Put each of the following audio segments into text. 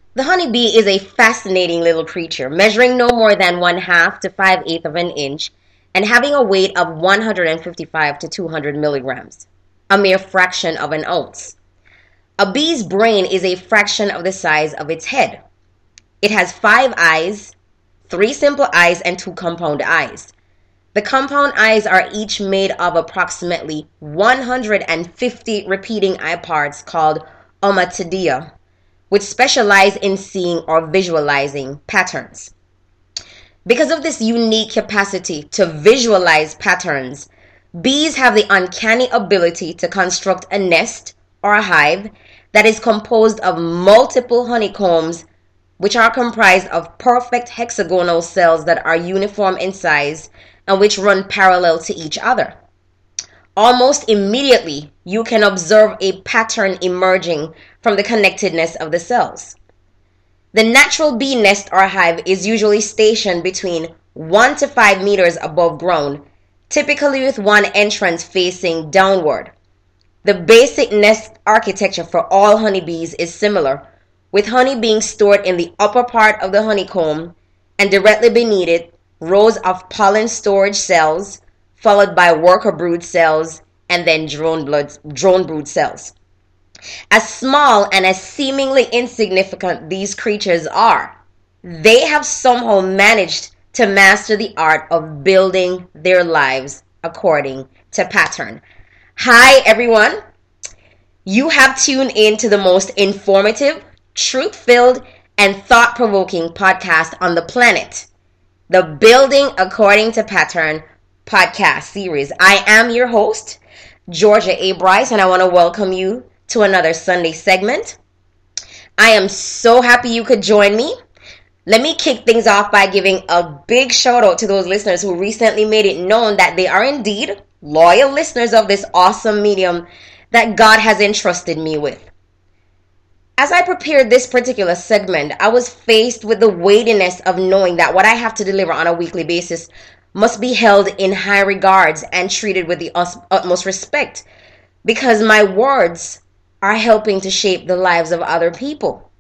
The honeybee is a fascinating little creature, measuring no more than 1/2 to 5/8 of an inch and having a weight of 155 to 200 milligrams, a mere fraction of an ounce. A bee's brain is a fraction of the size of its head. It has 5 eyes, 3 simple eyes, and 2 compound eyes. The compound eyes are each made of approximately 150 repeating eye parts called ommatidia, which specialize in seeing or visualizing patterns. Because of this unique capacity to visualize patterns, bees have the uncanny ability to construct a nest or a hive that is composed of multiple honeycombs, which are comprised of perfect hexagonal cells that are uniform in size and which run parallel to each other. Almost immediately, you can observe a pattern emerging from the connectedness of the cells. The natural bee nest or hive is usually stationed between 1 to 5 meters above ground, typically with one entrance facing downward. The basic nest architecture for all honeybees is similar, with honey being stored in the upper part of the honeycomb and directly beneath it, rows of pollen storage cells, followed by worker brood cells, and then drone brood cells. As small and as seemingly insignificant these creatures are, they have somehow managed to master the art of building their lives according to pattern. Hi, everyone. You have tuned in to the most informative, truth-filled, and thought-provoking podcast on the planet, the Building According to Pattern podcast series. I am your host, Georgia A. Bryce, and I want to welcome you to another Sunday segment. I am so happy you could join me. Let me kick things off by giving a big shout out to those listeners who recently made it known that they are indeed loyal listeners of this awesome medium that God has entrusted me with. As I prepared this particular segment, I was faced with the weightiness of knowing that what I have to deliver on a weekly basis must be held in high regards and treated with the utmost respect, because my words are helping to shape the lives of other people.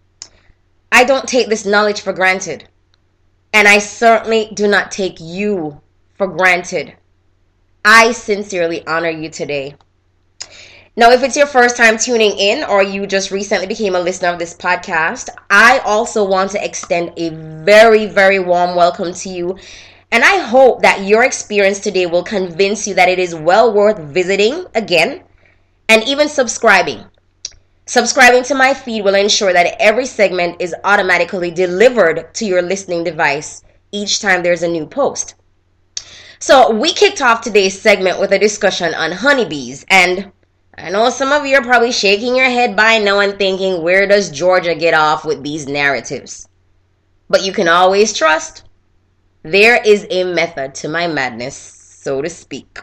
I don't take this knowledge for granted, and I certainly do not take you for granted. I sincerely honor you today. Now, if it's your first time tuning in or you just recently became a listener of this podcast, I also want to extend a very, very warm welcome to you. And I hope that your experience today will convince you that it is well worth visiting again and even subscribing. Subscribing to my feed will ensure that every segment is automatically delivered to your listening device each time there's a new post. So we kicked off today's segment with a discussion on honeybees, and I know some of you are probably shaking your head by now and thinking, where does Georgia get off with these narratives? But you can always trust there is a method to my madness, so to speak.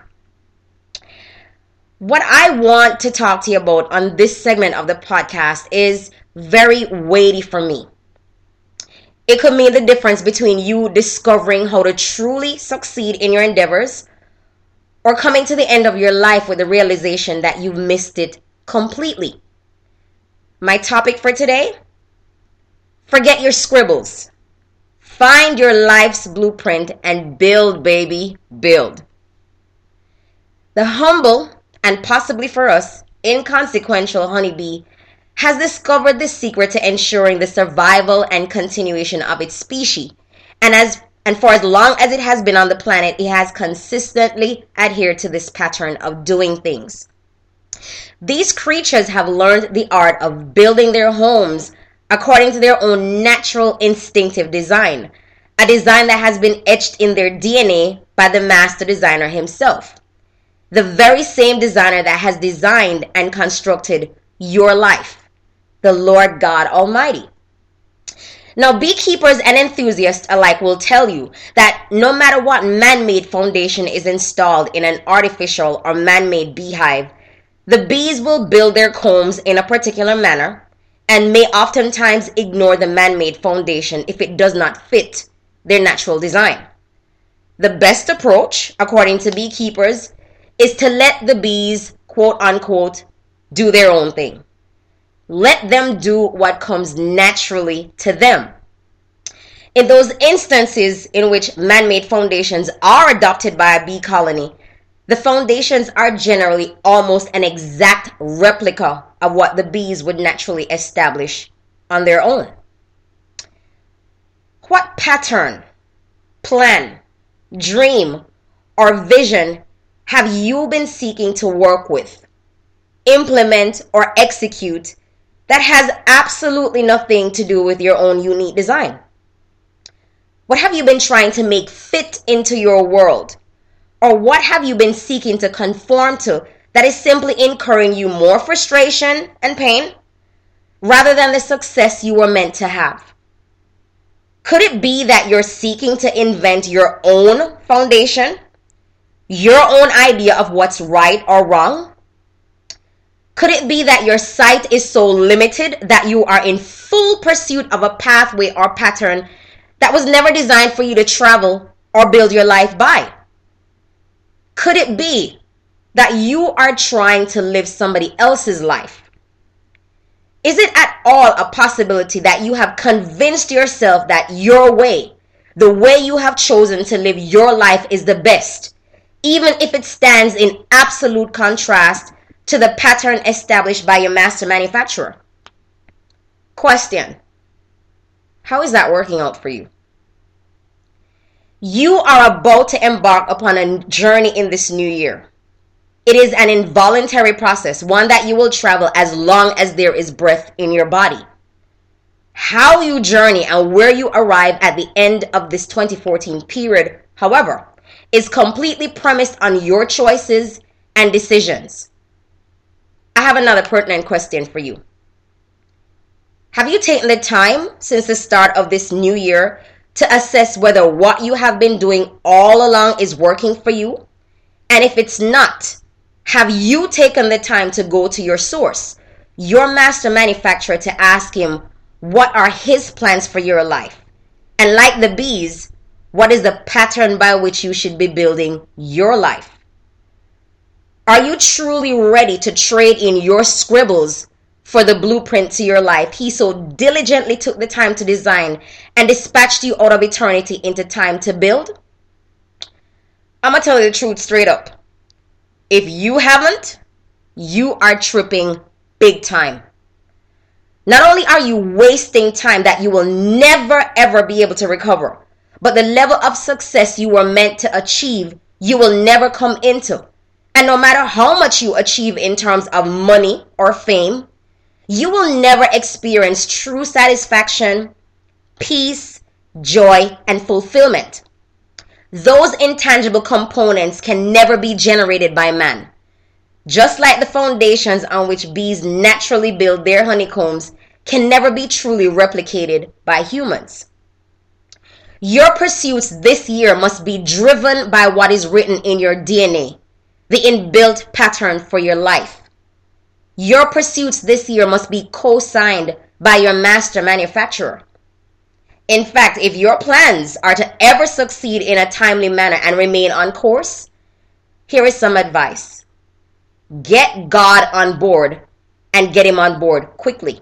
What I want to talk to you about on this segment of the podcast is very weighty for me. It could mean the difference between you discovering how to truly succeed in your endeavors or coming to the end of your life with the realization that you've missed it completely. My topic for today: forget your scribbles. Find your life's blueprint and build, baby, build. The humble, and possibly for us, inconsequential honeybee has discovered the secret to ensuring the survival and continuation of its species. And for as long as it has been on the planet, it has consistently adhered to this pattern of doing things. These creatures have learned the art of building their homes according to their own natural instinctive design, a design that has been etched in their DNA by the master designer himself, the very same designer that has designed and constructed your life, the Lord God Almighty. Now, beekeepers and enthusiasts alike will tell you that no matter what man-made foundation is installed in an artificial or man-made beehive, the bees will build their combs in a particular manner and may oftentimes ignore the man-made foundation if it does not fit their natural design. The best approach, according to beekeepers, is to let the bees, quote unquote, do their own thing. Let them do what comes naturally to them. In those instances in which man-made foundations are adopted by a bee colony, the foundations are generally almost an exact replica of what the bees would naturally establish on their own. What pattern, plan, dream, or vision have you been seeking to work with, implement, or execute that has absolutely nothing to do with your own unique design? What have you been trying to make fit into your world? Or what have you been seeking to conform to that is simply incurring you more frustration and pain rather than the success you were meant to have? Could it be that you're seeking to invent your own foundation, your own idea of what's right or wrong? Could it be that your sight is so limited that you are in full pursuit of a pathway or pattern that was never designed for you to travel or build your life by? Could it be that you are trying to live somebody else's life? Is it at all a possibility that you have convinced yourself that your way, the way you have chosen to live your life, is the best, even if it stands in absolute contrast to the pattern established by your master manufacturer? Question: how is that working out for you? You are about to embark upon a journey in this new year. It is an involuntary process, one that you will travel as long as there is breath in your body. How you journey and where you arrive at the end of this 2014 period, however, is completely premised on your choices and decisions. I have another pertinent question for you. Have you taken the time since the start of this new year to assess whether what you have been doing all along is working for you? And if it's not, have you taken the time to go to your source, your master manufacturer, to ask him what are his plans for your life? And like the bees, what is the pattern by which you should be building your life? Are you truly ready to trade in your scribbles for the blueprint to your life he so diligently took the time to design and dispatched you out of eternity into time to build? I'm going to tell you the truth straight up. If you haven't, you are tripping big time. Not only are you wasting time that you will never ever be able to recover, but the level of success you were meant to achieve, you will never come into. And no matter how much you achieve in terms of money or fame, you will never experience true satisfaction, peace, joy, and fulfillment. Those intangible components can never be generated by man. Just like the foundations on which bees naturally build their honeycombs can never be truly replicated by humans. Your pursuits this year must be driven by what is written in your DNA, the inbuilt pattern for your life. Your pursuits this year must be co-signed by your master manufacturer. In fact, if your plans are to ever succeed in a timely manner and remain on course, here is some advice. Get God on board and get him on board quickly.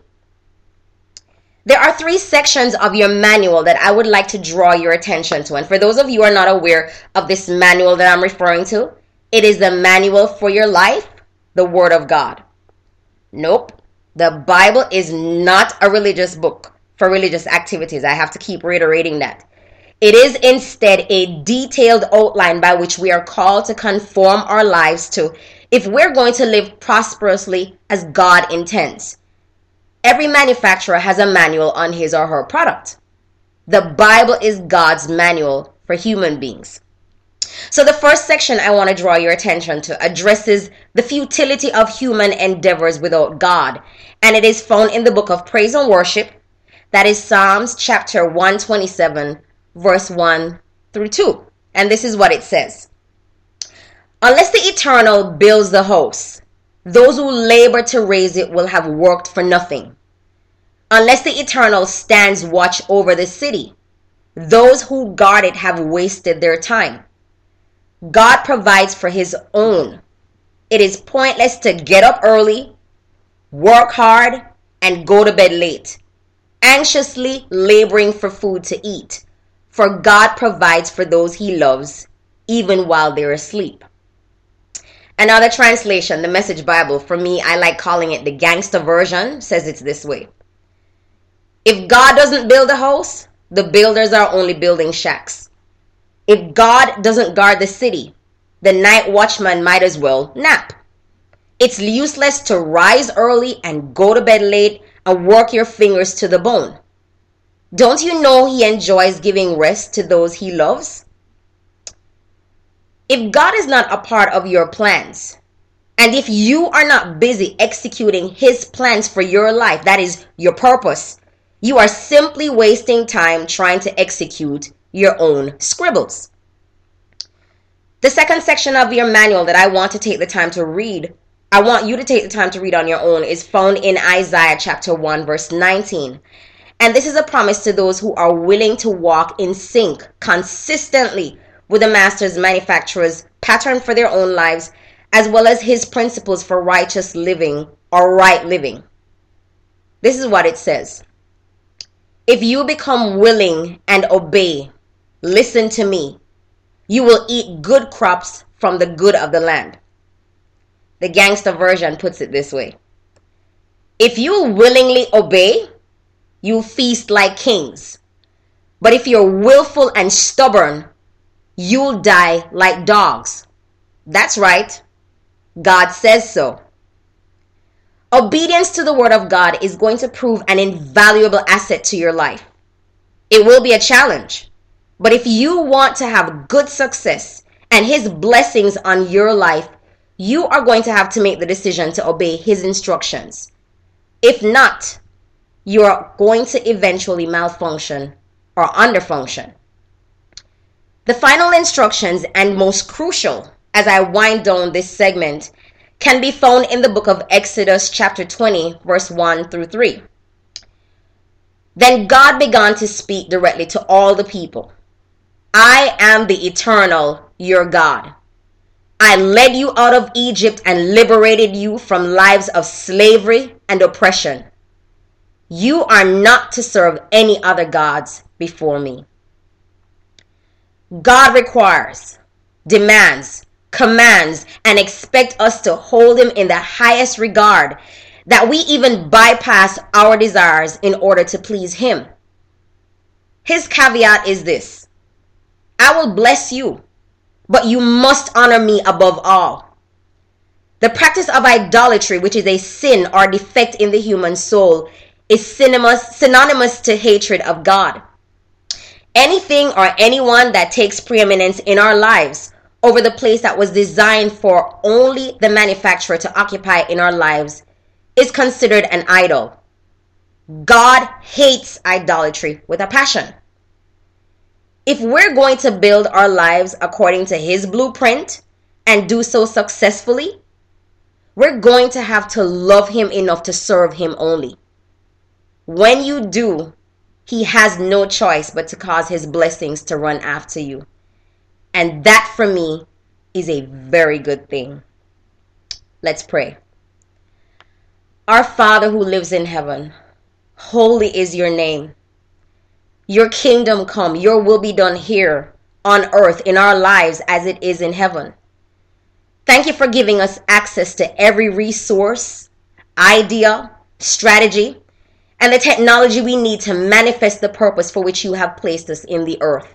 There are 3 sections of your manual that I would like to draw your attention to. And for those of you who are not aware of this manual that I'm referring to, it is the manual for your life, the Word of God. Nope, the Bible is not a religious book for religious activities. I have to keep reiterating that. It is instead a detailed outline by which we are called to conform our lives to if we're going to live prosperously as God intends. Every manufacturer has a manual on his or her product. The Bible is God's manual for human beings. So the first section I want to draw your attention to addresses the futility of human endeavors without God. And it is found in the book of Praise and Worship. That is Psalms chapter 127, verse 1 through 2. And this is what it says. Unless the Eternal builds the house, those who labor to raise it will have worked for nothing. Unless the Eternal stands watch over the city, those who guard it have wasted their time. God provides for his own. It is pointless to get up early, work hard, and go to bed late, anxiously laboring for food to eat, for God provides for those he loves, even while they're asleep. Another translation, the Message Bible, for me, I like calling it the gangster version, says it's this way. If God doesn't build a house, the builders are only building shacks. If God doesn't guard the city, the night watchman might as well nap. It's useless to rise early and go to bed late and work your fingers to the bone. Don't you know he enjoys giving rest to those he loves? If God is not a part of your plans, and if you are not busy executing his plans for your life, that is your purpose, you are simply wasting time trying to execute your own scribbles. The second section of your manual that I want you to take the time to read on your own is found in Isaiah chapter 1 verse 19. And this is a promise to those who are willing to walk in sync consistently with the master's manufacturer's pattern for their own lives, as well as his principles for righteous living or right living. This is what it says. If you become willing and obey, listen to me, you will eat good crops from the good of the land. The gangster version puts it this way. If you willingly obey, you feast like kings. But if you're willful and stubborn, you'll die like dogs. That's right. God says so. Obedience to the word of God is going to prove an invaluable asset to your life. It will be a challenge. But if you want to have good success and his blessings on your life, you are going to have to make the decision to obey his instructions. If not, you are going to eventually malfunction or underfunction. The final instructions, and most crucial as I wind down this segment, can be found in the book of Exodus chapter 20 verse 1 through 3. Then God began to speak directly to all the people. I am the eternal, your God. I led you out of Egypt and liberated you from lives of slavery and oppression. You are not to serve any other gods before me. God requires, demands, commands, and expects us to hold him in the highest regard, that we even bypass our desires in order to please him. His caveat is this: I will bless you, but you must honor me above all. The practice of idolatry, which is a sin or defect in the human soul, is synonymous to hatred of God. Anything or anyone that takes preeminence in our lives over the place that was designed for only the manufacturer to occupy in our lives is considered an idol. God hates idolatry with a passion. If we're going to build our lives according to his blueprint and do so successfully, we're going to have to love him enough to serve him only. When you do, he has no choice but to cause his blessings to run after you. And that for me is a very good thing. Let's pray. Our Father who lives in heaven, holy is your name. Your kingdom come, your will be done here on earth in our lives as it is in heaven. Thank you for giving us access to every resource, idea, strategy, and the technology we need to manifest the purpose for which you have placed us in the earth.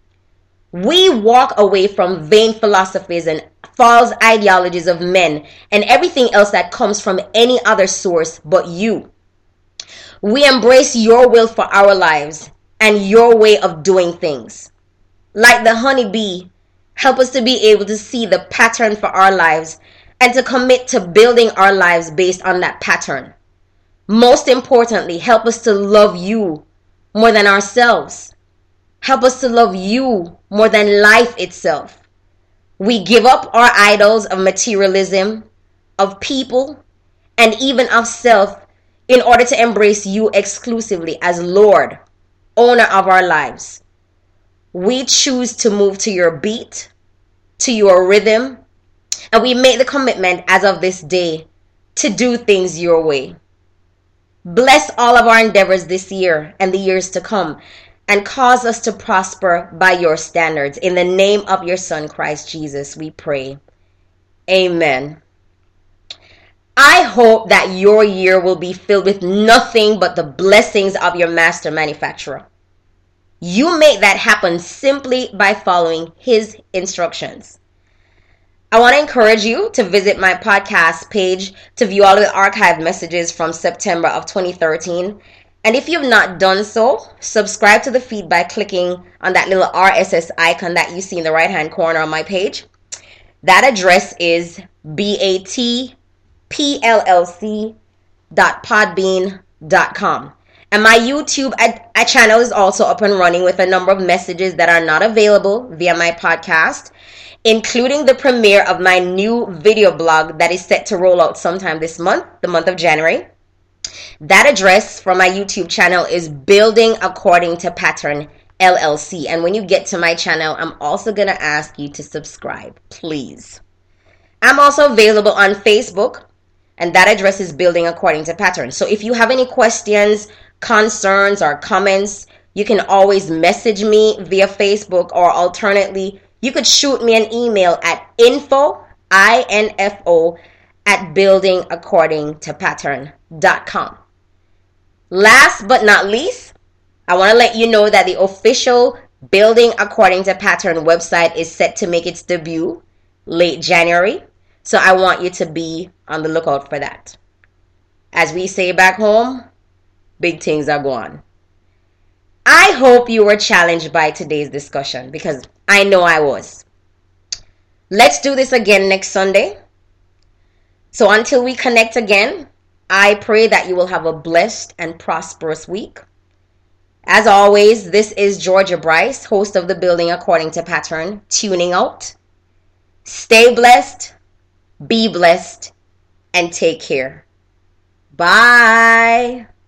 We walk away from vain philosophies and false ideologies of men and everything else that comes from any other source but you. We embrace your will for our lives and your way of doing things. Like the honeybee, help us to be able to see the pattern for our lives and to commit to building our lives based on that pattern. Most importantly, help us to love you more than ourselves. Help us to love you more than life itself. We give up our idols of materialism, of people, and even of self in order to embrace you exclusively as Lord, owner of our lives. We choose to move to your beat, to your rhythm, and we make the commitment as of this day to do things your way. Bless all of our endeavors this year and the years to come, and cause us to prosper by your standards. In the name of your Son, Christ Jesus, we pray. Amen. I hope that your year will be filled with nothing but the blessings of your master manufacturer. You make that happen simply by following his instructions. I want to encourage you to visit my podcast page to view all of the archived messages from September of 2013. And if you've not done so, subscribe to the feed by clicking on that little RSS icon that you see in the right-hand corner on my page. That address is batpllc.podbean.com. And my YouTube channel is also up and running with a number of messages that are not available via my podcast, including the premiere of my new video blog that is set to roll out sometime this month, the month of January. That address for my YouTube channel is Building According to Pattern LLC. And when you get to my channel, I'm also going to ask you to subscribe, please. I'm also available on Facebook, and that address is Building According to Pattern. So if you have any questions, concerns, or comments, you can always message me via Facebook, or alternately, you could shoot me an email at info at buildingaccordingtopattern.com. Last but not least, I want to let you know that the official Building According to Pattern website is set to make its debut late January. So I want you to be on the lookout for that. As we say back home, big things are going. I hope you were challenged by today's discussion, because I know I was. Let's do this again next Sunday. So until we connect again, I pray that you will have a blessed and prosperous week. As always, this is Georgia Bryce, host of the Building According to Pattern, tuning out. Stay blessed, be blessed, and take care. Bye.